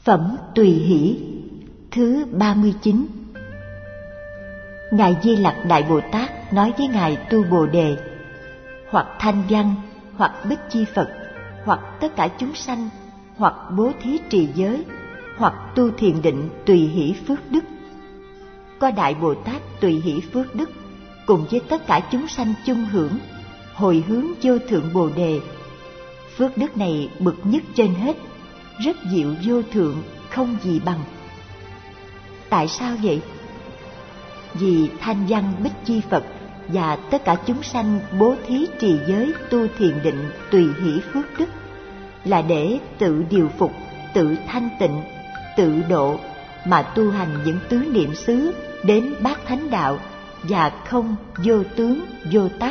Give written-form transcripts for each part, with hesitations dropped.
Phẩm Tùy Hỷ thứ 39. Ngài Di Lặc Đại Bồ Tát nói với Ngài Tu Bồ Đề: hoặc Thanh Văn, hoặc Bích Chi Phật, hoặc tất cả chúng sanh, hoặc bố thí trì giới, hoặc tu thiền định tùy hỷ phước đức. Có Đại Bồ Tát tùy hỷ phước đức cùng với tất cả chúng sanh chung hưởng, hồi hướng vô thượng Bồ Đề. Phước đức này bậc nhất trên hết, rất diệu vô thượng, không gì bằng. Tại sao vậy? Vì Thanh Văn Bích Chi Phật và tất cả chúng sanh bố thí trì giới tu thiền định tùy hỷ phước đức là để tự điều phục, tự thanh tịnh, tự độ mà tu hành những tứ niệm xứ đến bát thánh đạo và không vô tướng vô tác.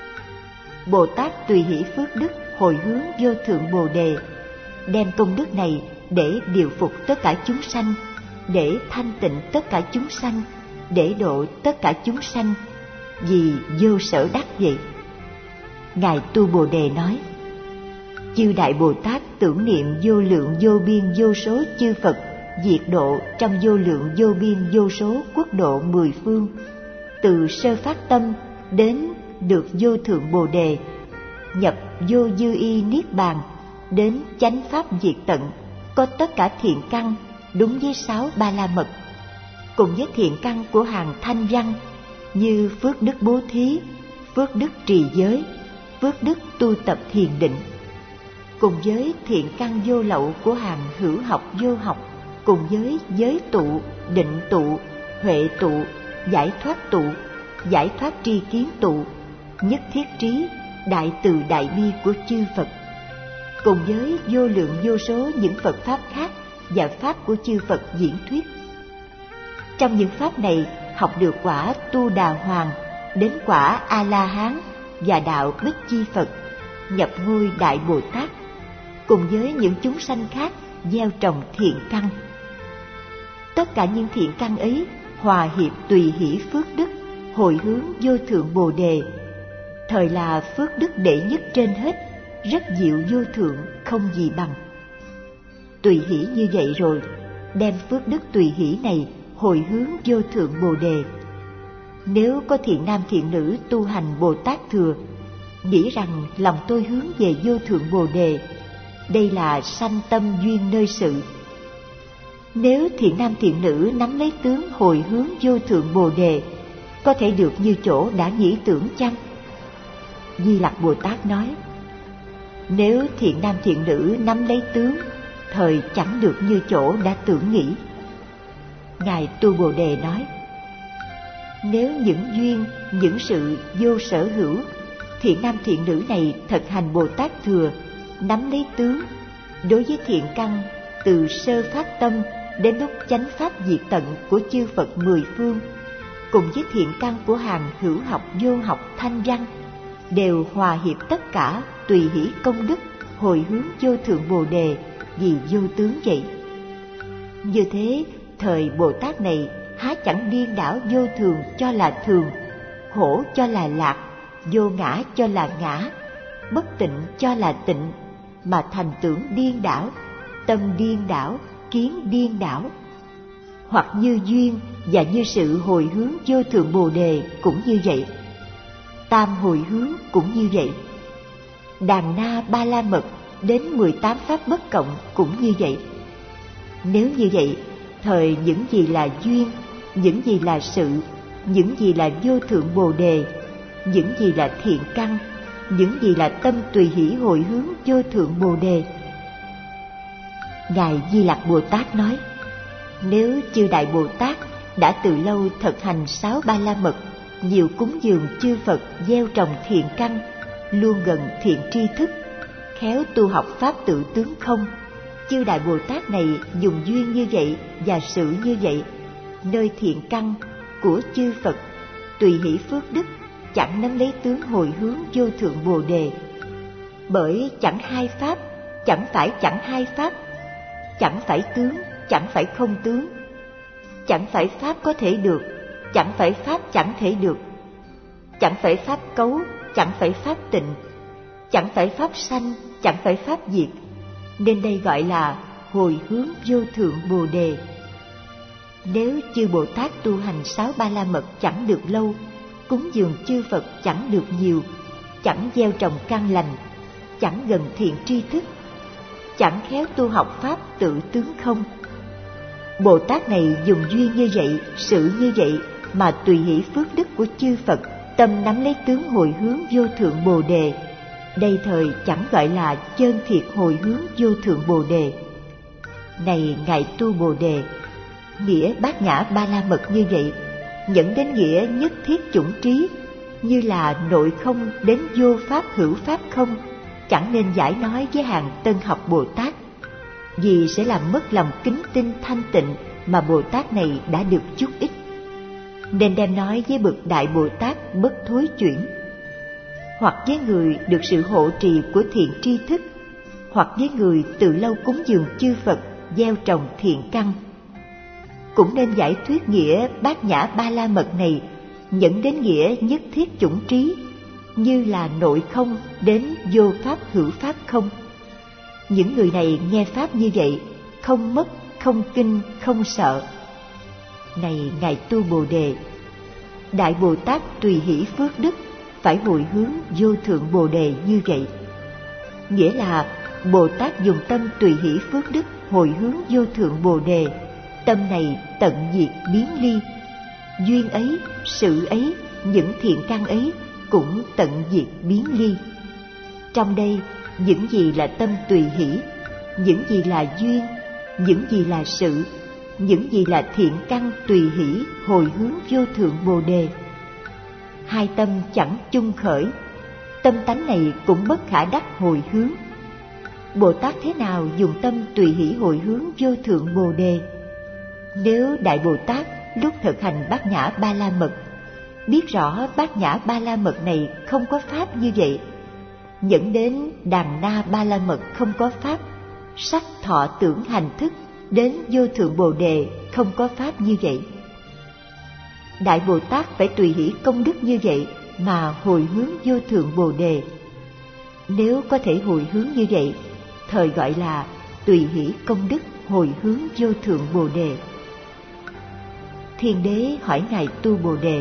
Bồ Tát tùy hỷ phước đức hồi hướng vô thượng Bồ Đề, đem công đức này để điều phục tất cả chúng sanh, để thanh tịnh tất cả chúng sanh, để độ tất cả chúng sanh, vì vô sở đắc vậy. Ngài Tu Bồ Đề nói: chư Đại Bồ Tát tưởng niệm vô lượng vô biên vô số chư Phật diệt độ trong vô lượng vô biên vô số quốc độ mười phương, từ sơ phát tâm đến được vô thượng Bồ Đề, nhập vô dư y niết bàn, đến chánh pháp diệt tận, có tất cả thiện căn đúng với 6 ba la mật, cùng với thiện căn của hàng Thanh Văn như phước đức bố thí, phước đức trì giới, phước đức tu tập thiền định, cùng với thiện căn vô lậu của hàng hữu học vô học, cùng với giới tụ, định tụ, huệ tụ, giải thoát tụ, giải thoát tri kiến tụ, nhất thiết trí, đại từ đại bi của chư Phật, cùng với vô lượng vô số những Phật Pháp khác và Pháp của chư Phật diễn thuyết. Trong những Pháp này học được quả Tu Đà Hoàng, đến quả A-la-hán và đạo Bích Chi Phật, nhập ngôi Đại Bồ Tát, cùng với những chúng sanh khác gieo trồng thiện căn. Tất cả những thiện căn ấy hòa hiệp tùy hỷ phước đức, hồi hướng vô thượng Bồ Đề, thời là phước đức đệ nhất trên hết, rất diệu vô thượng, không gì bằng. Tùy hỷ như vậy rồi, đem phước đức tùy hỷ này hồi hướng vô thượng Bồ Đề. Nếu có thiện nam thiện nữ tu hành Bồ Tát thừa, nghĩ rằng lòng tôi hướng về vô thượng Bồ Đề, đây là sanh tâm duyên nơi sự. Nếu thiện nam thiện nữ nắm lấy tướng hồi hướng vô thượng Bồ Đề, có thể được như chỗ đã nghĩ tưởng chăng? Di Lặc Bồ Tát nói: nếu thiện nam thiện nữ nắm lấy tướng, thời chẳng được như chỗ đã tưởng nghĩ. Ngài Tu Bồ Đề nói: nếu những duyên, những sự vô sở hữu, thiện nam thiện nữ này thực hành Bồ Tát thừa, nắm lấy tướng, đối với thiện căn từ sơ phát tâm đến lúc chánh pháp diệt tận của chư Phật mười phương, cùng với thiện căn của hàng hữu học vô học Thanh Văn, đều hòa hiệp tất cả tùy hỷ công đức hồi hướng vô thượng Bồ Đề vì vô tướng vậy. Như thế, thời Bồ Tát này há chẳng điên đảo vô thường cho là thường, khổ cho là lạc, vô ngã cho là ngã, bất tịnh cho là tịnh, mà thành tưởng điên đảo, tâm điên đảo, kiến điên đảo. Hoặc như duyên và như sự hồi hướng vô thượng Bồ Đề cũng như vậy, tam hồi hướng cũng như vậy, đàn na ba la mật đến 18 pháp bất cộng cũng như vậy. Nếu như vậy, thời những gì là duyên, những gì là sự, những gì là vô thượng Bồ Đề, những gì là thiện căn, những gì là tâm tùy hỷ hồi hướng vô thượng Bồ Đề. Ngài Di Lặc Bồ Tát nói: nếu chư Đại Bồ Tát đã từ lâu thực hành 6 ba la mật, nhiều cúng dường chư Phật gieo trồng thiện căn, luôn gần thiện tri thức, khéo tu học pháp tự tướng không, chư Đại Bồ Tát này dùng duyên như vậy và sự như vậy, nơi thiện căn của chư Phật tùy hỷ phước đức, chẳng nắm lấy tướng hồi hướng vô thượng Bồ Đề. Bởi chẳng hai pháp, chẳng phải chẳng hai pháp, chẳng phải tướng, chẳng phải không tướng, chẳng phải pháp có thể được, chẳng phải pháp chẳng thể được, chẳng phải pháp cấu, chẳng phải pháp tịnh, chẳng phải pháp sanh, chẳng phải pháp diệt, nên đây gọi là hồi hướng vô thượng Bồ Đề. Nếu chư Bồ Tát tu hành 6 Ba La Mật chẳng được lâu, cúng dường chư Phật chẳng được nhiều, chẳng gieo trồng căn lành, chẳng gần thiện tri thức, chẳng khéo tu học pháp tự tướng không, Bồ Tát này dùng duyên như vậy, sự như vậy mà tùy hỷ phước đức của chư Phật, tâm nắm lấy tướng hồi hướng vô thượng Bồ Đề. Đây thời chẳng gọi là chân thiệt hồi hướng vô thượng Bồ Đề. Này ngài tu Bồ Đề, nghĩa bát nhã ba la mật như vậy dẫn đến nghĩa nhất thiết chủng trí, như là nội không đến vô pháp hữu pháp không, chẳng nên giải nói với hàng tân học Bồ Tát, vì sẽ làm mất lòng kính tinh thanh tịnh mà Bồ Tát này đã được chút ít. Nên đem nói với bậc đại Bồ Tát bất thối chuyển, hoặc với người được sự hộ trì của thiện tri thức, hoặc với người từ lâu cúng dường chư Phật, gieo trồng thiện căn. Cũng nên giải thuyết nghĩa bát nhã ba la mật này dẫn đến nghĩa nhất thiết chủng trí, như là nội không đến vô pháp hữu pháp không. Những người này nghe pháp như vậy, không mất, không kinh, không sợ. Này ngài tu Bồ Đề, đại Bồ Tát tùy hỷ phước đức phải hồi hướng vô thượng Bồ Đề như vậy. Nghĩa là Bồ Tát dùng tâm tùy hỷ phước đức hồi hướng vô thượng Bồ Đề, tâm này tận diệt biến ly, duyên ấy, sự ấy, những thiện căn ấy cũng tận diệt biến ly. Trong đây, những gì là tâm tùy hỷ, những gì là duyên, những gì là sự, những gì là thiện căn tùy hỷ hồi hướng vô thượng Bồ Đề. Hai tâm chẳng chung khởi, tâm tánh này cũng bất khả đắc hồi hướng. Bồ Tát thế nào dùng tâm tùy hỷ hồi hướng vô thượng Bồ Đề? Nếu đại Bồ Tát lúc thực hành bát nhã ba la mật biết rõ bát nhã ba la mật này không có pháp như vậy, dẫn đến đàn na ba la mật không có pháp, sắc thọ tưởng hành thức đến vô thượng Bồ Đề không có pháp như vậy. Đại Bồ Tát phải tùy hỷ công đức như vậy mà hồi hướng vô thượng Bồ Đề. Nếu có thể hồi hướng như vậy, thời gọi là tùy hỷ công đức hồi hướng vô thượng Bồ Đề. Thiên đế hỏi ngài tu Bồ Đề,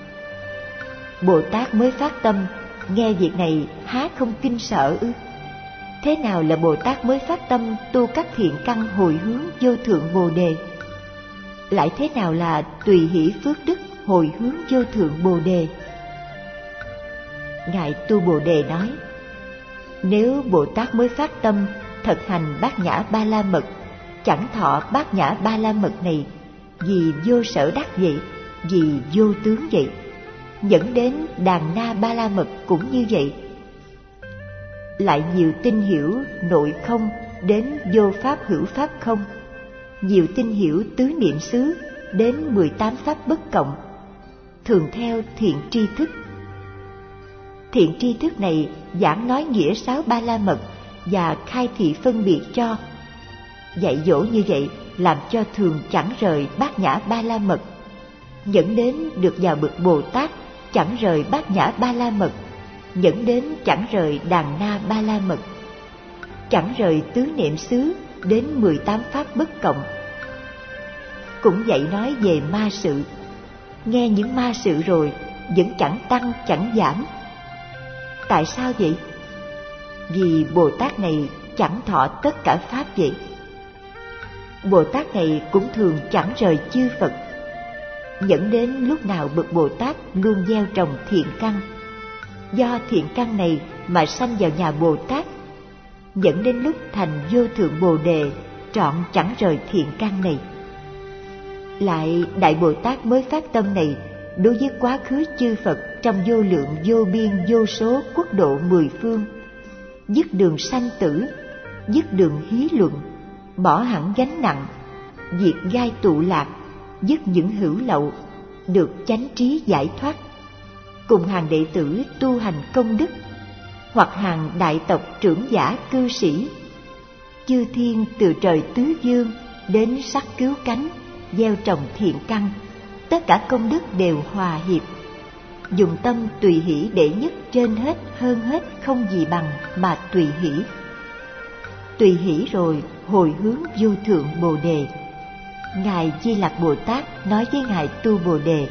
Bồ Tát mới phát tâm, nghe việc này há không kinh sợ ư? Thế nào là Bồ Tát mới phát tâm tu các thiện căn hồi hướng vô thượng Bồ Đề? Lại thế nào là tùy hỷ phước đức hồi hướng vô thượng Bồ Đề? Ngài tu Bồ Đề nói, nếu Bồ Tát mới phát tâm thực hành bát nhã ba la mật, chẳng thọ bát nhã ba la mật này, vì vô sở đắc vậy, vì vô tướng vậy, dẫn đến đàn na ba la mật cũng như vậy. Lại nhiều tin hiểu nội không đến vô pháp hữu pháp không, nhiều tin hiểu tứ niệm xứ đến 18 pháp bất cộng, thường theo thiện tri thức. Thiện tri thức này giảng nói nghĩa 6 ba la mật và khai thị phân biệt cho. Dạy dỗ như vậy làm cho thường chẳng rời bát nhã ba la mật, dẫn đến được vào bậc Bồ Tát chẳng rời bát nhã ba la mật, dẫn đến chẳng rời đàn na ba la mật, chẳng rời tứ niệm xứ đến 18 pháp bất cộng. Cũng dạy nói về ma sự, nghe những ma sự rồi vẫn chẳng tăng chẳng giảm. Tại sao vậy? Vì Bồ Tát này chẳng thọ tất cả pháp vậy. Bồ Tát này cũng thường chẳng rời chư Phật, dẫn đến lúc nào bậc Bồ Tát luôn gieo trồng thiện căn. Do thiện căn này mà sanh vào nhà Bồ Tát, dẫn đến lúc thành vô thượng Bồ Đề trọn chẳng rời thiện căn này. Lại đại Bồ Tát mới phát tâm này đối với quá khứ chư Phật trong vô lượng vô biên vô số quốc độ 10 phương, dứt đường sanh tử, dứt đường hí luận, bỏ hẳn gánh nặng, diệt gai tụ lạc, dứt những hữu lậu, được chánh trí giải thoát, cùng hàng đệ tử tu hành công đức, hoặc hàng đại tộc trưởng giả cư sĩ, chư thiên từ trời tứ dương đến sắc cứu cánh, gieo trồng thiện căn, tất cả công đức đều hòa hiệp, dùng tâm tùy hỷ đệ nhất trên hết hơn hết không gì bằng mà tùy hỷ. tùy hỷ rồi hồi hướng vô thượng Bồ Đề. Ngài Di Lặc Bồ Tát nói với Ngài Tu Bồ Đề: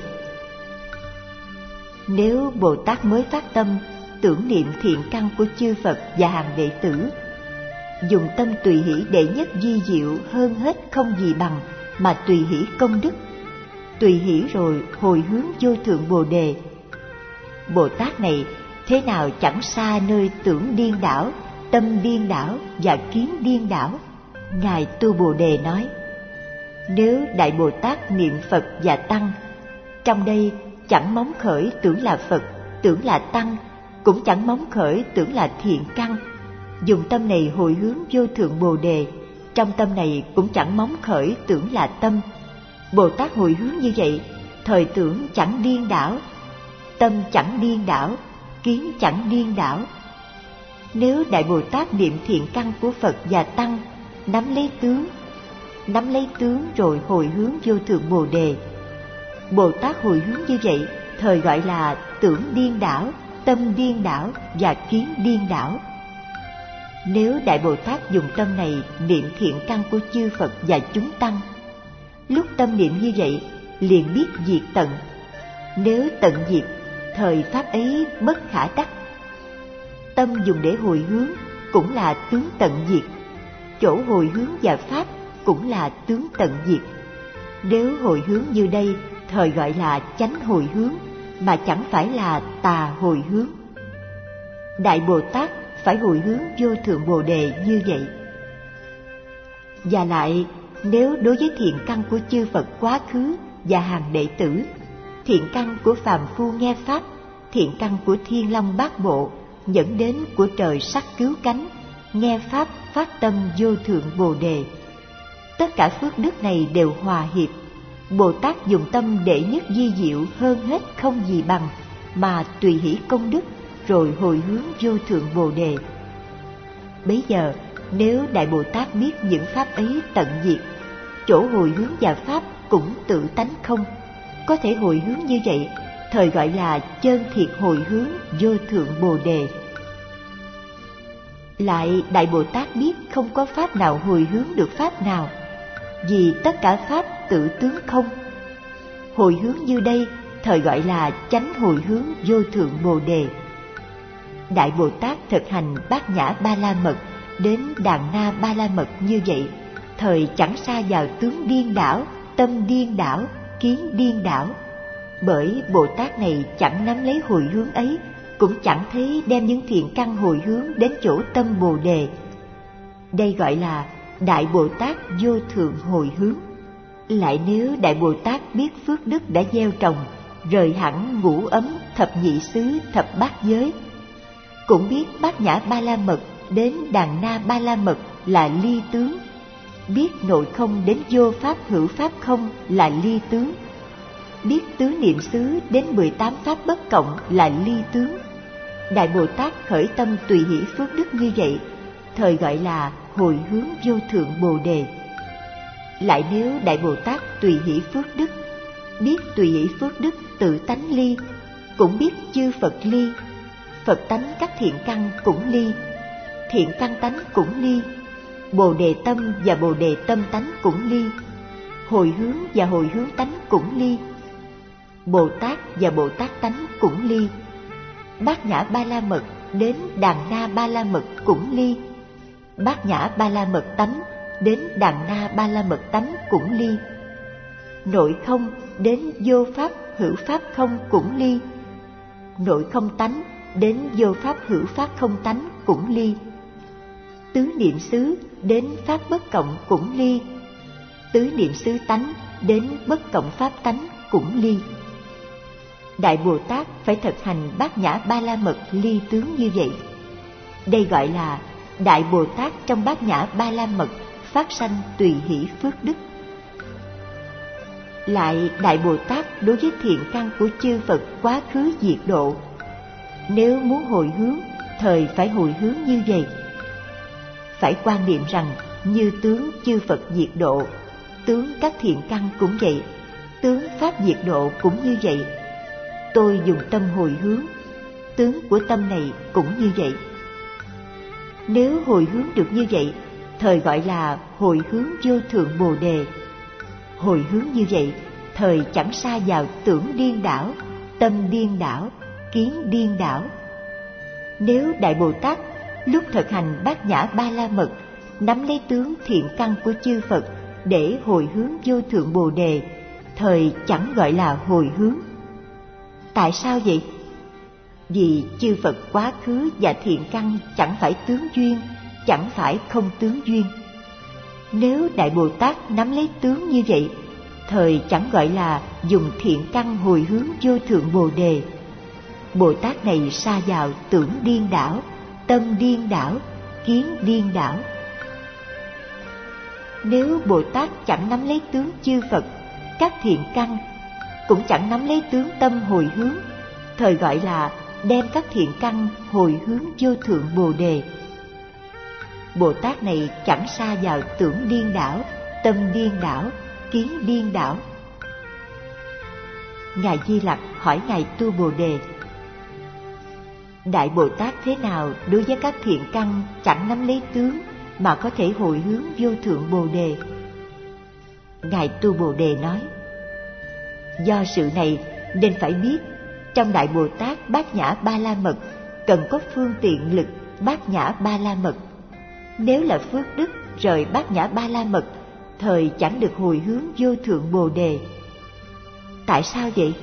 nếu Bồ Tát mới phát tâm tưởng niệm thiện căn của chư Phật và hàng đệ tử, dùng tâm tùy hỷ đệ nhất vi diệu hơn hết không gì bằng, mà tùy hỷ công đức, tùy hỷ rồi hồi hướng vô thượng Bồ Đề. Bồ Tát này thế nào chẳng xa nơi tưởng điên đảo, tâm điên đảo và kiến điên đảo. Ngài Tu Bồ Đề nói: nếu Đại Bồ Tát niệm Phật và Tăng, trong đây chẳng móng khởi tưởng là Phật, tưởng là Tăng, cũng chẳng móng khởi tưởng là thiện căn, dùng tâm này hồi hướng vô thượng Bồ Đề, trong tâm này cũng chẳng móng khởi tưởng là tâm. Bồ Tát hồi hướng như vậy, thời tưởng chẳng điên đảo, tâm chẳng điên đảo, kiến chẳng điên đảo. Nếu Đại Bồ Tát niệm thiện căn của Phật và Tăng, nắm lấy tướng rồi hồi hướng vô thượng Bồ Đề. Bồ Tát hồi hướng như vậy, thời gọi là tưởng điên đảo, tâm điên đảo và kiến điên đảo. Nếu Đại Bồ Tát dùng tâm này niệm thiện căn của chư Phật và chúng Tăng, lúc tâm niệm như vậy liền biết diệt tận. Nếu tận diệt, thời pháp ấy bất khả đắc. Tâm dùng để hồi hướng cũng là tướng tận diệt, chỗ hồi hướng và pháp cũng là tướng tận diệt. Nếu hồi hướng như đây, thời gọi là chánh hồi hướng, mà chẳng phải là tà hồi hướng. Đại Bồ Tát phải hồi hướng vô thượng Bồ Đề như vậy. Và lại, nếu đối với thiện căn của chư Phật quá khứ và hàng đệ tử, thiện căn của phàm phu nghe pháp, thiện căn của Thiên Long Bát Bộ dẫn đến của trời sắc cứu cánh, nghe pháp phát tâm vô thượng Bồ Đề, tất cả phước đức này đều hòa hiệp. Bồ Tát dùng tâm đệ nhất vi diệu hơn hết không gì bằng, mà tùy hỷ công đức rồi hồi hướng vô thượng Bồ Đề. Bấy giờ nếu Đại Bồ Tát biết những pháp ấy tận diệt, chỗ hồi hướng và pháp cũng tự tánh không, có thể hồi hướng như vậy, thời gọi là chân thiệt hồi hướng vô thượng Bồ Đề. Lại Đại Bồ Tát biết không có pháp nào hồi hướng được pháp nào, vì tất cả pháp tự tướng không. Hồi hướng như đây, thời gọi là chánh hồi hướng vô thượng Bồ Đề. Đại Bồ Tát thực hành Bát Nhã Ba La Mật đến Đàn Na Ba La Mật như vậy, thời chẳng sa vào tướng điên đảo, tâm điên đảo, kiến điên đảo. Bởi Bồ Tát này chẳng nắm lấy hồi hướng ấy, cũng chẳng thấy đem những thiện căn hồi hướng đến chỗ tâm Bồ Đề. Đây gọi là Đại Bồ Tát vô thượng hồi hướng. Lại nếu Đại Bồ Tát biết phước đức đã gieo trồng, rời hẳn ngũ ấm, thập nhị xứ, thập bát giới, cũng biết Bát Nhã Ba La Mật đến Đàn Na Ba La Mật là ly tướng, biết nội không đến vô pháp hữu pháp không là ly tướng, biết tứ niệm xứ đến 18 pháp bất cộng là ly tướng. Đại Bồ Tát khởi tâm tùy hỷ phước đức như vậy, thời gọi là hồi hướng vô thượng Bồ Đề. Lại nếu Đại Bồ Tát tùy hỷ phước đức, biết tùy hỷ phước đức tự tánh ly, cũng biết chư Phật ly, Phật tánh các thiện căn cũng ly, thiện căn tánh cũng ly, Bồ Đề tâm và Bồ Đề tâm tánh cũng ly, hồi hướng và hồi hướng tánh cũng ly, Bồ Tát và Bồ Tát tánh cũng ly, Bát Nhã Ba La Mật đến Đàn Na Ba La Mật cũng ly, Bát Nhã Ba La Mật tánh đến Đàn Na Ba La Mật tánh cũng ly, nội không đến vô pháp hữu pháp không cũng ly, nội không tánh đến vô pháp hữu pháp không tánh cũng ly, tứ niệm xứ đến pháp bất cộng cũng ly, tứ niệm xứ tánh đến bất cộng pháp tánh cũng ly. Đại Bồ Tát phải thực hành Bát Nhã Ba La Mật ly tướng như vậy. Đây gọi là Đại Bồ Tát trong Bát Nhã Ba La Mật phát sanh tùy hỷ phước đức. Lại Đại Bồ Tát đối với thiện căn của chư Phật quá khứ diệt độ, nếu muốn hồi hướng, thời phải hồi hướng như vậy. Phải quan niệm rằng như tướng chư Phật diệt độ, tướng các thiện căn cũng vậy, tướng pháp diệt độ cũng như vậy. Tôi dùng tâm hồi hướng, tướng của tâm này cũng như vậy. Nếu hồi hướng được như vậy, thời gọi là hồi hướng vô thượng Bồ Đề. Hồi hướng như vậy, thời chẳng sa vào tưởng điên đảo, tâm điên đảo, kiến điên đảo. Nếu Đại Bồ Tát lúc thực hành Bát Nhã Ba La Mật nắm lấy tướng thiện căn của chư Phật để hồi hướng vô thượng Bồ Đề, thời chẳng gọi là hồi hướng. Tại sao vậy? Vì chư Phật quá khứ và thiện căn chẳng phải tướng duyên, chẳng phải không tướng duyên. Nếu Đại Bồ Tát nắm lấy tướng như vậy, thời chẳng gọi là dùng thiện căn hồi hướng vô thượng Bồ Đề. Bồ Tát này sa vào tưởng điên đảo, tâm điên đảo, kiến điên đảo. Nếu Bồ Tát chẳng nắm lấy tướng chư Phật, các thiện căn, cũng chẳng nắm lấy tướng tâm hồi hướng, thời gọi là đem các thiện căn hồi hướng vô thượng Bồ Đề. Bồ Tát này chẳng sa vào tưởng điên đảo, tâm điên đảo, kiến điên đảo. Ngài Di Lặc hỏi Ngài Tu Bồ Đề: Đại Bồ Tát thế nào đối với các thiện căn chẳng nắm lấy tướng mà có thể hồi hướng vô thượng Bồ Đề? Ngài Tu Bồ Đề nói: Do sự này nên phải biết, trong Đại Bồ Tát Bát Nhã Ba La Mật cần có phương tiện lực Bát Nhã Ba La Mật. Nếu là phước đức rời Bát Nhã Ba La Mật, thời chẳng được hồi hướng vô thượng Bồ Đề. Tại sao vậy?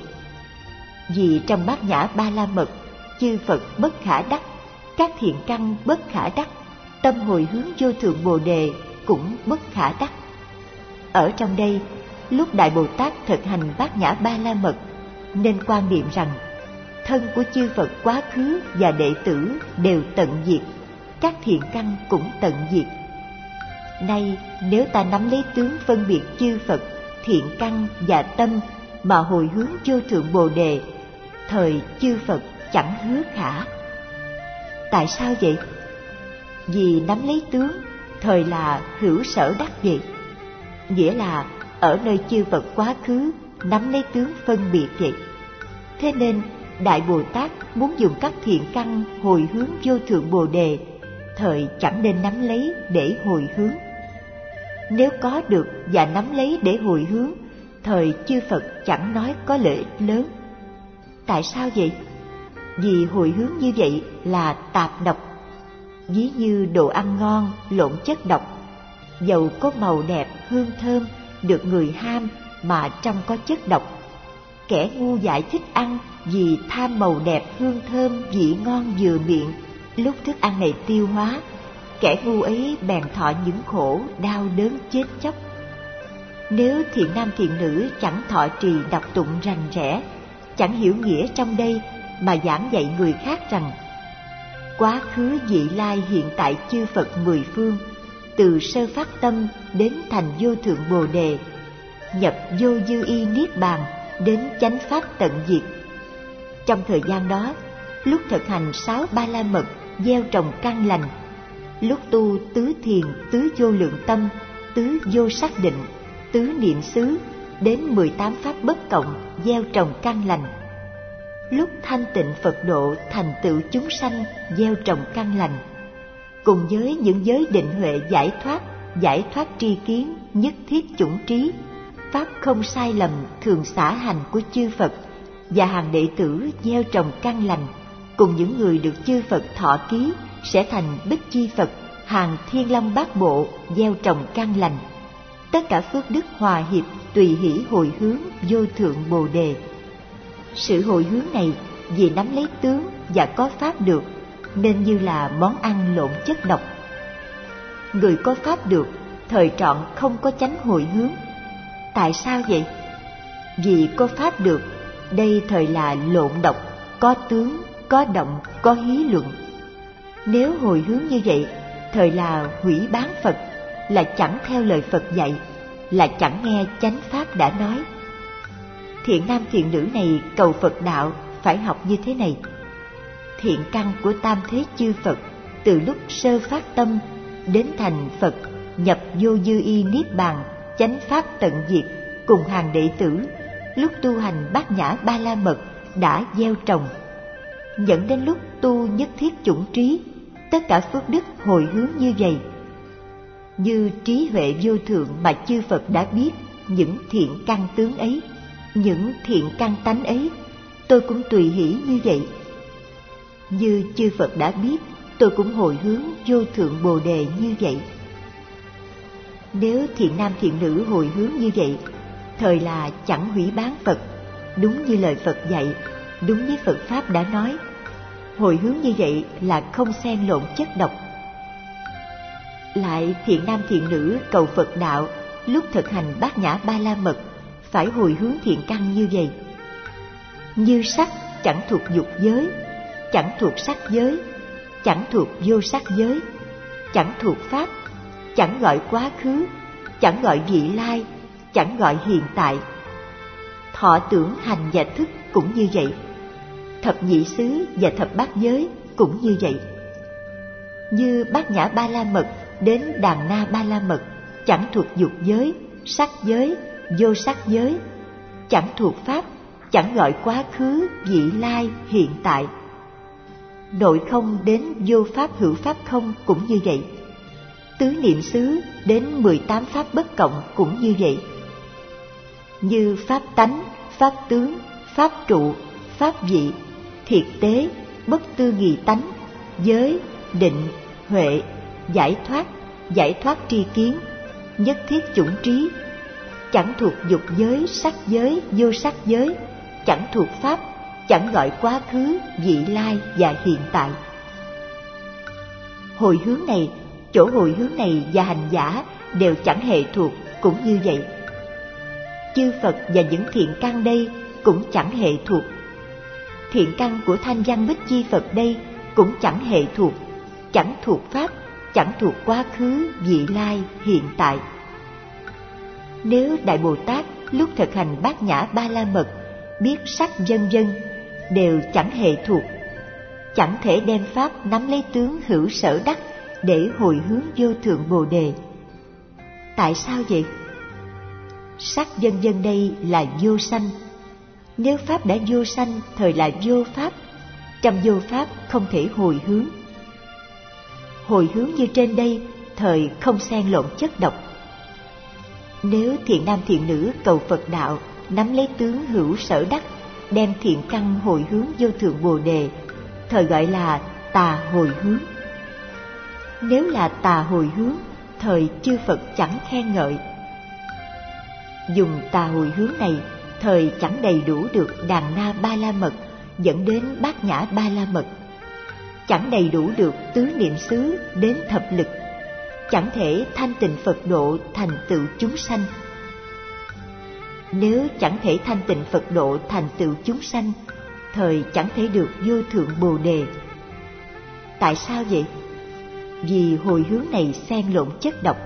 Vì trong Bát Nhã Ba La Mật, chư Phật bất khả đắc, các thiện căn bất khả đắc, tâm hồi hướng vô thượng Bồ Đề cũng bất khả đắc. Ở trong đây, lúc Đại Bồ Tát thực hành Bát Nhã Ba La Mật, nên quan niệm rằng thân của chư Phật quá khứ và đệ tử đều tận diệt, các thiện căn cũng tận diệt. Nay nếu ta nắm lấy tướng phân biệt chư Phật, thiện căn và tâm mà hồi hướng vô thượng Bồ Đề, thời chư Phật chẳng hứa khả. Tại sao vậy? Vì nắm lấy tướng, thời là hữu sở đắc vậy. Nghĩa là ở nơi chư Phật quá khứ nắm lấy tướng phân biệt vậy. Thế nên Đại Bồ Tát muốn dùng các thiện căn hồi hướng vô thượng Bồ Đề, thời chẳng nên nắm lấy để hồi hướng. Nếu có được và nắm lấy để hồi hướng, thời chư Phật chẳng nói có lợi ích lớn. Tại sao vậy? Vì hồi hướng như vậy là tạp độc. Ví như đồ ăn ngon lộn chất độc, dầu có màu đẹp hương thơm, được người ham mà trong có chất độc. Kẻ ngu dại thích ăn vì tham màu đẹp hương thơm vị ngon vừa miệng, lúc thức ăn này tiêu hóa, kẻ ngu ấy bèn thọ những khổ đau đớn chết chóc. Nếu thiện nam thiện nữ chẳng thọ trì đọc tụng rành rẽ, chẳng hiểu nghĩa trong đây mà giảng dạy người khác rằng quá khứ vị lai hiện tại chư Phật mười phương, từ sơ phát tâm đến thành vô thượng Bồ Đề, nhập vô dư y niết bàn đến chánh pháp tận diệt. Trong thời gian đó, lúc thực hành 6 Ba La Mật gieo trồng căn lành, lúc tu tứ thiền tứ vô lượng tâm, tứ vô xác định, tứ niệm xứ đến 18 pháp bất cộng gieo trồng căn lành, lúc thanh tịnh Phật độ thành tựu chúng sanh gieo trồng căn lành, cùng với những giới định huệ giải thoát tri kiến, nhất thiết chủng trí, pháp không sai lầm thường xả hành của chư Phật và hàng đệ tử gieo trồng căn lành, cùng những người được chư Phật thọ ký sẽ thành Bích Chi Phật, hàng Thiên Long Bát Bộ gieo trồng căn lành. Tất cả phước đức hòa hiệp tùy hỷ hồi hướng vô thượng Bồ Đề. Sự hồi hướng này vì nắm lấy tướng và có pháp được, nên như là món ăn lộn chất độc. Người có pháp được, thời trọn không có chánh hồi hướng. Tại sao vậy? Vì có pháp được, đây thời là lộn độc, có tướng, có động, có hí luận. Nếu hồi hướng như vậy, thời là hủy bán Phật, là chẳng theo lời Phật dạy, là chẳng nghe chánh pháp đã nói. Thiện nam thiện nữ này cầu Phật đạo phải học như thế này. Thiện căn của tam thế chư Phật, từ lúc sơ phát tâm đến thành Phật, nhập vô dư y niết bàn, chánh pháp tận diệt, cùng hàng đệ tử, lúc tu hành Bát Nhã Ba La Mật đã gieo trồng. Dẫn đến lúc tu nhất thiết chủng trí, tất cả phước đức hồi hướng như vậy. Như trí huệ vô thượng mà chư Phật đã biết những thiện căn tướng ấy, những thiện căn tánh ấy, tôi cũng tùy hỷ như vậy. Như chư Phật đã biết, tôi cũng hồi hướng vô thượng Bồ Đề như vậy. Nếu thiện nam thiện nữ hồi hướng như vậy, thời là chẳng hủy bán Phật, đúng như lời Phật dạy, đúng như Phật Pháp đã nói. Hồi hướng như vậy là không xen lộn chất độc. Lại thiện nam thiện nữ cầu Phật đạo, lúc thực hành bát nhã ba la mật, phải hồi hướng thiện căn như vậy. Như sắc chẳng thuộc dục giới, chẳng thuộc sắc giới, chẳng thuộc vô sắc giới, chẳng thuộc Pháp, chẳng gọi quá khứ, chẳng gọi vị lai, chẳng gọi hiện tại. Thọ tưởng hành và thức cũng như vậy. Thập nhị xứ và thập bát giới cũng như vậy. Như bát nhã ba la mật đến đàn na ba la mật, chẳng thuộc dục giới, sắc giới, vô sắc giới, chẳng thuộc Pháp, chẳng gọi quá khứ, vị lai, hiện tại. Nội không đến vô pháp hữu pháp không cũng như vậy. Tứ niệm xứ đến 18 pháp bất cộng cũng như vậy. Như pháp tánh, pháp tướng, pháp trụ, pháp vị, thiệt tế, bất tư nghị tánh, giới, định, huệ, giải thoát tri kiến, nhất thiết chủng trí, chẳng thuộc dục giới, sắc giới, vô sắc giới, chẳng thuộc Pháp, chẳng gọi quá khứ, vị lai và hiện tại. Hồi hướng này, chỗ hồi hướng này và hành giả đều chẳng hề thuộc cũng như vậy. Chư Phật và những thiện căn đây cũng chẳng hề thuộc. Thiện căn của Thanh Văn Bích Chi Phật đây cũng chẳng hề thuộc, chẳng thuộc Pháp, chẳng thuộc quá khứ, vị lai, hiện tại. Nếu Đại Bồ Tát lúc thực hành bát nhã ba la mật biết sắc vân vân đều chẳng hề thuộc, chẳng thể đem Pháp nắm lấy tướng hữu sở đắc để hồi hướng vô thượng Bồ Đề. Tại sao vậy? Sắc vân vân đây là vô sanh. Nếu Pháp đã vô sanh, thời là vô Pháp. Trong vô Pháp không thể hồi hướng. Hồi hướng như trên đây, thời không xen lộn chất độc. Nếu thiện nam thiện nữ cầu Phật đạo, nắm lấy tướng hữu sở đắc, đem thiện căn hồi hướng vô thượng Bồ Đề, thời gọi là tà hồi hướng. Nếu là tà hồi hướng, thời chư Phật chẳng khen ngợi. Dùng tà hồi hướng này, thời chẳng đầy đủ được đàn na ba la mật dẫn đến bát nhã ba la mật, chẳng đầy đủ được tứ niệm xứ đến thập lực, chẳng thể thanh tịnh Phật độ thành tựu chúng sanh. Nếu chẳng thể thanh tịnh Phật độ thành tựu chúng sanh, thời chẳng thể được vô thượng Bồ Đề. Tại sao vậy? Vì hồi hướng này xen lộn chất độc.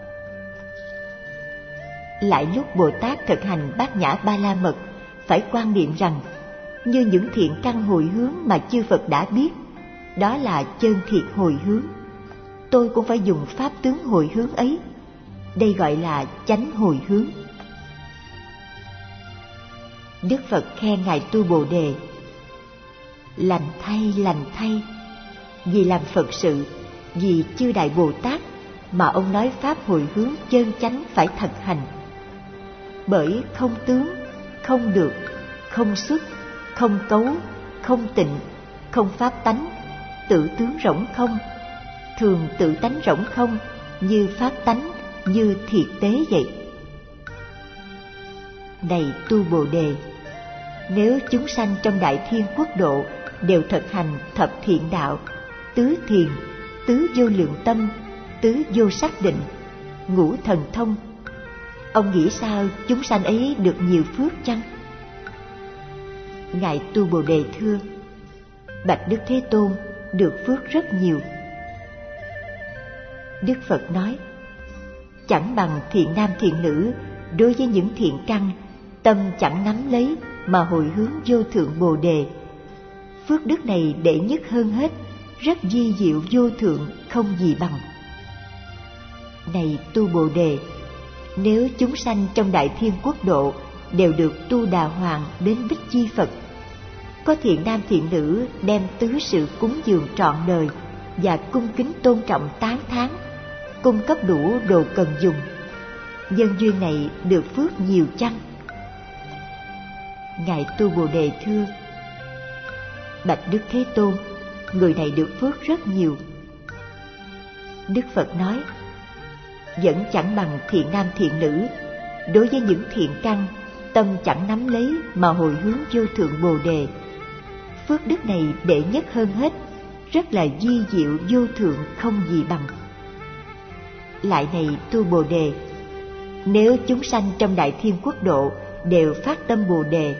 Lại lúc Bồ Tát thực hành bát nhã ba la mật, phải quan niệm rằng như những thiện căn hồi hướng mà chư Phật đã biết, đó là chân thiệt hồi hướng. Tôi cũng phải dùng pháp tướng hồi hướng ấy. Đây gọi là chánh hồi hướng. Đức Phật khen Ngài Tu Bồ Đề: lành thay, vì làm Phật sự, vì chư Đại Bồ Tát mà ông nói pháp hồi hướng chân chánh phải thực hành. Bởi không tướng, không được, không xuất, không cấu, không tịnh, không pháp tánh, tự tướng rỗng không, thường tự tánh rỗng không, như pháp tánh, như thiệt tế vậy. Này Tu Bồ Đề, nếu chúng sanh trong Đại Thiên Quốc độ đều thực hành thập thiện đạo, tứ thiền, tứ vô lượng tâm, tứ vô sắc định, ngũ thần thông, ông nghĩ sao chúng sanh ấy được nhiều phước chăng? Ngài Tu Bồ Đề thưa: bạch Đức Thế Tôn, được phước rất nhiều. Đức Phật nói: chẳng bằng thiện nam thiện nữ đối với những thiện căn, tâm chẳng nắm lấy mà hồi hướng vô thượng Bồ Đề. Phước đức này đệ nhất hơn hết, rất vi diệu vô thượng, không gì bằng. Này Tu Bồ Đề, nếu chúng sanh trong Đại Thiên Quốc độ đều được tu đà hoàng đến Bích Chi Phật, có thiện nam thiện nữ đem tứ sự cúng dường trọn đời và cung kính tôn trọng tán thán, cung cấp đủ đồ cần dùng. Nhân duyên này được phước nhiều chăng? Ngài Tu Bồ Đề thưa: Bạch Đức Thế Tôn, người này được phước rất nhiều. Đức Phật nói: Vẫn chẳng bằng thiện nam thiện nữ. Đối với những thiện căn, tâm chẳng nắm lấy mà hồi hướng vô thượng Bồ Đề. Phước đức này đệ nhất hơn hết, rất là vi diệu vô thượng không gì bằng. Lại này Tu Bồ Đề, nếu chúng sanh trong Đại Thiên Quốc độ đều phát tâm Bồ Đề,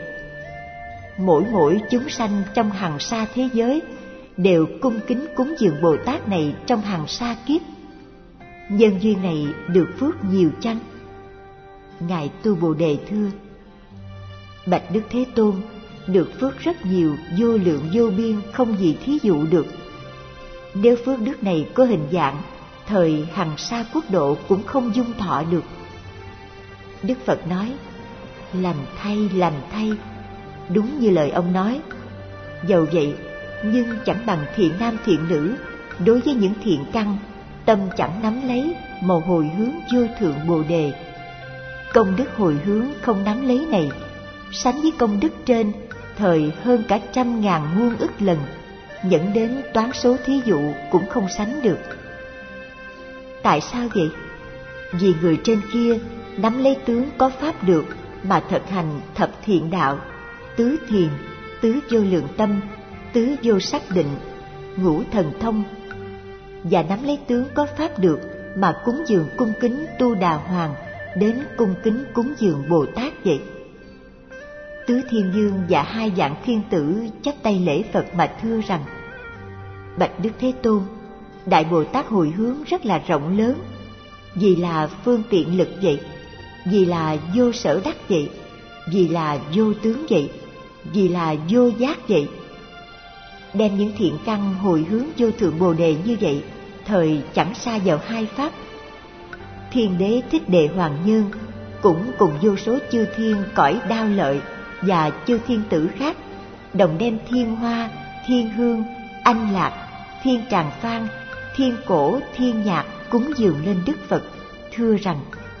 mỗi chúng sanh trong hằng sa thế giới đều cung kính cúng dường Bồ Tát này trong hằng sa kiếp, nhân duyên này được phước nhiều chăng? Ngài Tu Bồ Đề thưa: Bạch Đức Thế Tôn, được phước rất nhiều, vô lượng vô biên, không gì thí dụ được. Nếu phước đức này có hình dạng, thời hằng sa quốc độ cũng không dung thọ được. Đức Phật nói: Lành thay, đúng như lời ông nói. Dầu vậy, nhưng chẳng bằng thiện nam thiện nữ. Đối với những thiện căn, tâm chẳng nắm lấy mà hồi hướng vô thượng Bồ Đề. Công đức hồi hướng không nắm lấy này, sánh với công đức trên thời hơn cả 100.000 muôn ức lần, dẫn đến toán số thí dụ cũng không sánh được. Tại sao vậy? Vì người trên kia nắm lấy tướng có pháp được mà thực hành thập thiện đạo, tứ thiền, tứ vô lượng tâm, tứ vô sắc định, ngũ thần thông, và nắm lấy tướng có pháp được mà cúng dường cung kính Tu Đà Hoàng đến cung kính cúng dường Bồ Tát vậy. Tứ Thiên Dương và 2 vạn thiên tử chắp tay lễ Phật mà thưa rằng: Bạch Đức Thế Tôn, Đại Bồ Tát hồi hướng rất là rộng lớn, vì là phương tiện lực vậy, vì là vô sở đắc vậy, vì là vô tướng vậy, vì là vô giác vậy. Đem những thiện căn hồi hướng vô thượng Bồ Đề như vậy, thời chẳng xa vào 2 pháp. Thiên Đế Thích Đề Hoàng Nhân cũng cùng vô số chư thiên cõi Đao Lợi và chư thiên tử khác, đồng đem thiên hoa, thiên hương, anh lạc, thiên tràng phan, thiên cổ, thiên nhạc cúng dường lên Đức Phật, thưa rằng: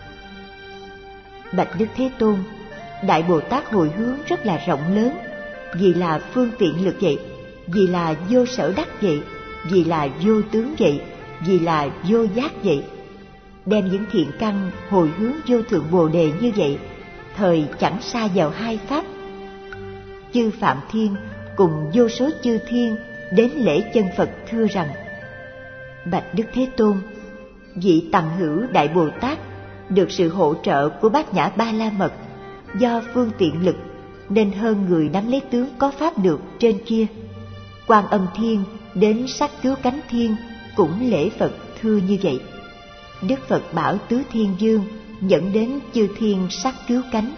Bạch Đức Thế Tôn, Đại Bồ Tát hồi hướng rất là rộng lớn, vì là phương tiện lực vậy, vì là vô sở đắc vậy, vì là vô tướng vậy, vì là vô giác vậy. Đem những thiện căn hồi hướng vô thượng Bồ Đề như vậy, thời chẳng xa vào 2 pháp. Chư Phạm Thiên cùng vô số chư thiên đến lễ chân Phật thưa rằng: Bạch Đức Thế Tôn, vị tằng hữu Đại Bồ Tát được sự hỗ trợ của Bát Nhã Ba La Mật, do phương tiện lực nên hơn người nắm lấy tướng có pháp được trên kia. Quan Âm Thiên đến Sắc Cứu Cánh Thiên cũng lễ Phật thưa như vậy. Đức Phật bảo Tứ Thiên Dương dẫn đến chư thiên sắc cứu cánh.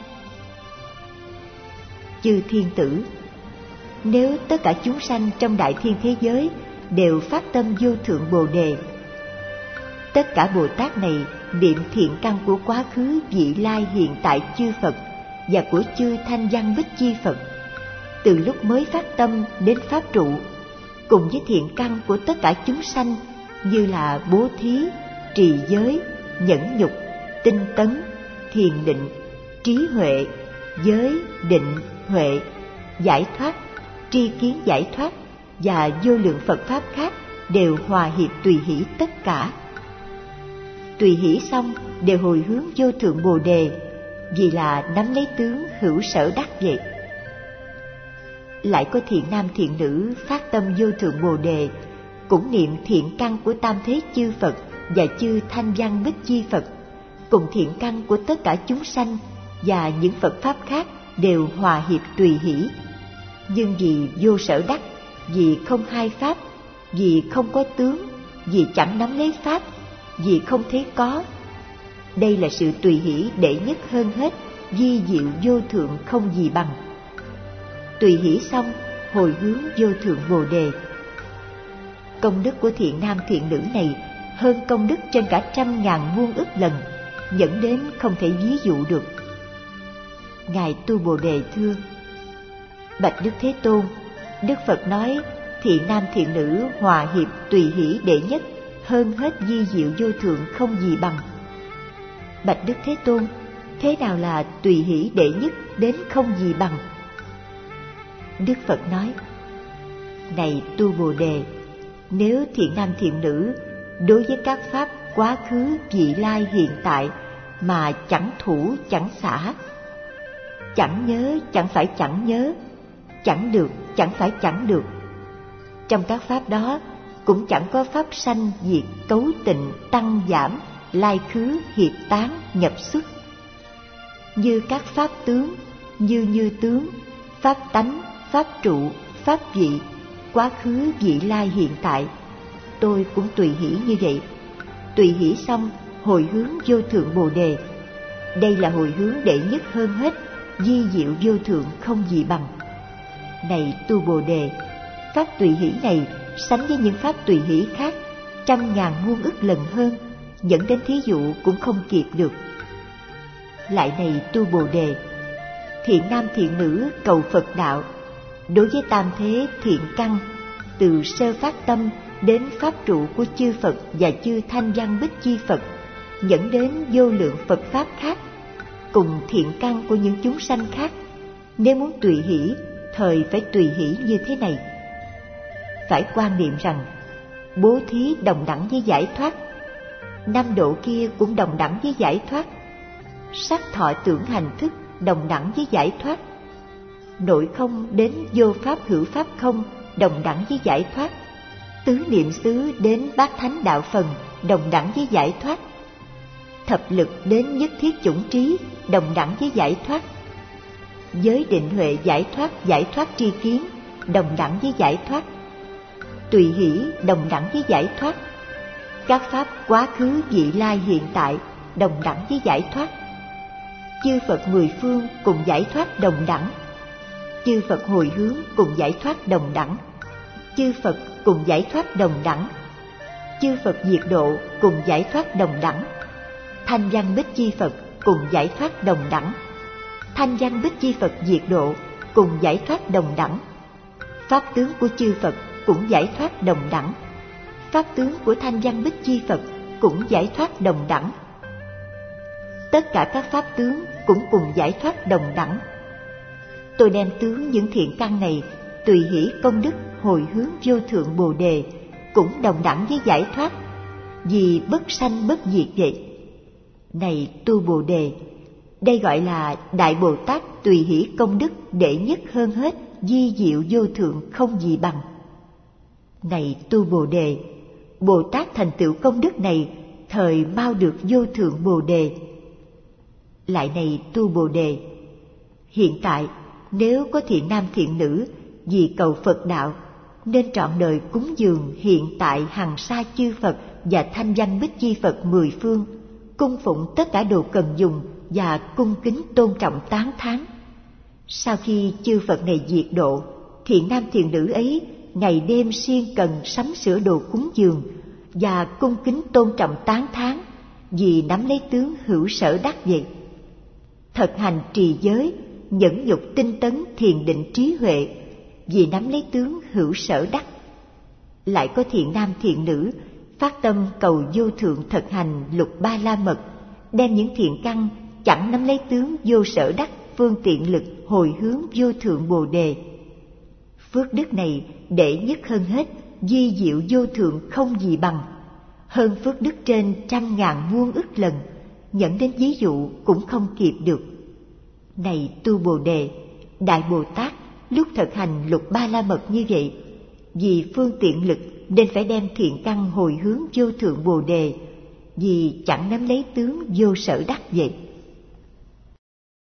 Chư thiên tử, nếu tất cả chúng sanh trong Đại Thiên thế giới đều phát tâm vô thượng Bồ Đề, tất cả Bồ Tát này niệm thiện căn của quá khứ, vị lai, hiện tại chư Phật và của chư Thanh Văn Bích Chi Phật, từ lúc mới phát tâm đến pháp trụ, cùng với thiện căn của tất cả chúng sanh như là bố thí, trì giới, nhẫn nhục, tinh tấn, thiền định, trí huệ, giới, định, huệ, giải thoát, tri kiến giải thoát và vô lượng Phật Pháp khác đều hòa hiệp tùy hỷ tất cả. Tùy hỷ xong đều hồi hướng vô thượng Bồ Đề, vì là nắm lấy tướng hữu sở đắc vậy. Lại có thiện nam thiện nữ phát tâm vô thượng Bồ Đề, cũng niệm thiện căn của tam thế chư Phật và chư Thanh Văn Bích Chi Phật, cùng thiện căn của tất cả chúng sanh và những Phật Pháp khác đều hòa hiệp tùy hỷ. Nhưng vì vô sở đắc, vì không hai Pháp, vì không có tướng, vì chẳng nắm lấy Pháp, vì không thấy có. Đây là sự tùy hỷ đệ nhất hơn hết, vi diệu vô thượng không gì bằng. Tùy hỷ xong, hồi hướng vô thượng Bồ Đề. Công đức của thiện nam thiện nữ này hơn công đức trên cả 100.000 muôn ức lần, dẫn đến không thể ví dụ được. Ngài Tu Bồ Đề thưa: Bạch Đức Thế Tôn, Đức Phật nói thiện nam thiện nữ hòa hiệp tùy hỷ đệ nhất, hơn hết vi diệu vô thượng không gì bằng. Bạch Đức Thế Tôn, thế nào là tùy hỷ đệ nhất đến không gì bằng? Đức Phật nói: Này tu Bồ Đề, nếu thiện nam thiện nữ đối với các pháp quá khứ, vị lai, hiện tại mà chẳng thủ chẳng xả, chẳng nhớ chẳng phải chẳng nhớ, chẳng được chẳng phải chẳng được, trong các pháp đó cũng chẳng có pháp sanh diệt, cấu tịnh, tăng giảm, lai khứ, hiệp tán, nhập xuất, như các pháp tướng, như tướng, pháp tánh, pháp trụ, pháp vị, quá khứ, vị lai, hiện tại, tôi cũng tùy hỷ như vậy. Tùy hỷ xong, hồi hướng vô thượng Bồ Đề. Đây là hồi hướng đệ nhất hơn hết, vi diệu vô thượng không gì bằng. Này tu Bồ Đề, pháp tùy hỷ này sánh với những pháp tùy hỷ khác trăm ngàn muôn ức lần hơn, dẫn đến thí dụ cũng không kịp được. Lại này tu Bồ Đề, thiện nam thiện nữ cầu Phật đạo, đối với tam thế thiện căn, từ sơ phát tâm đến pháp trụ của chư Phật và chư Thanh Văn Bích Chi Phật, dẫn đến vô lượng Phật pháp khác, cùng thiện căn của những chúng sanh khác, nếu muốn tùy hỷ, thời phải tùy hỷ như thế này. Phải quan niệm rằng bố thí đồng đẳng với giải thoát, năm độ kia cũng đồng đẳng với giải thoát, sắc thọ tưởng hành thức đồng đẳng với giải thoát, nội không đến vô pháp hữu pháp không đồng đẳng với giải thoát, tứ niệm xứ đến bát thánh đạo phần đồng đẳng với giải thoát, thập lực đến nhất thiết chủng trí đồng đẳng với giải thoát, giới định huệ giải thoát tri kiến đồng đẳng với giải thoát, tùy hỷ đồng đẳng với giải thoát, các pháp quá khứ, vị lai, hiện tại đồng đẳng với giải thoát, chư Phật mười phương cùng giải thoát đồng đẳng, chư Phật hồi hướng cùng giải thoát đồng đẳng, chư Phật cùng giải thoát đồng đẳng, chư Phật diệt độ cùng giải thoát đồng đẳng, Thanh Văn Bích Chi Phật cùng giải thoát đồng đẳng, Thanh Văn Bích Chi Phật diệt độ cùng giải thoát đồng đẳng, pháp tướng của chư Phật cũng giải thoát đồng đẳng, pháp tướng của Thanh Văn Bích Chi Phật cũng giải thoát đồng đẳng, tất cả các pháp tướng cũng cùng giải thoát đồng đẳng. Tôi đem tướng những thiện căn này tùy hỷ công đức hồi hướng vô thượng Bồ Đề cũng đồng đẳng với giải thoát, vì bất sanh bất diệt vậy. Này tu Bồ Đề, đây gọi là Đại Bồ Tát tùy hỷ công đức đệ nhất hơn hết, vi diệu vô thượng không gì bằng. Này tu Bồ Đề, Bồ Tát thành tựu công đức này thời mau được vô thượng Bồ Đề. Lại này tu Bồ Đề, hiện tại nếu có thiện nam thiện nữ vì cầu Phật đạo nên trọn đời cúng dường hiện tại hằng sa chư Phật và Thanh Văn Bích Chi Phật mười phương, cung phụng tất cả đồ cần dùng và cung kính tôn trọng tán thán. Sau khi chư Phật này diệt độ, thiện nam thiện nữ ấy ngày đêm siêng cần sắm sửa đồ cúng dường và cung kính tôn trọng tán thán, vì nắm lấy tướng hữu sở đắc vậy. Thật hành trì giới, nhẫn nhục tinh tấn thiền định trí huệ, vì nắm lấy tướng hữu sở đắc. Lại có thiện nam thiện nữ phát tâm cầu vô thượng thực hành lục ba la mật, đem những thiện căn chẳng nắm lấy tướng vô sở đắc phương tiện lực hồi hướng vô thượng Bồ Đề. Phước đức này đệ nhất hơn hết, vi diệu vô thượng không gì bằng, hơn phước đức trên trăm ngàn muôn ức lần, dẫn đến ví dụ cũng không kịp được. Này tu Bồ Đề, Đại Bồ Tát lúc thực hành lục ba la mật như vậy, vì phương tiện lực nên phải đem thiện căn hồi hướng vô thượng Bồ Đề, vì chẳng nắm lấy tướng vô sở đắc vậy.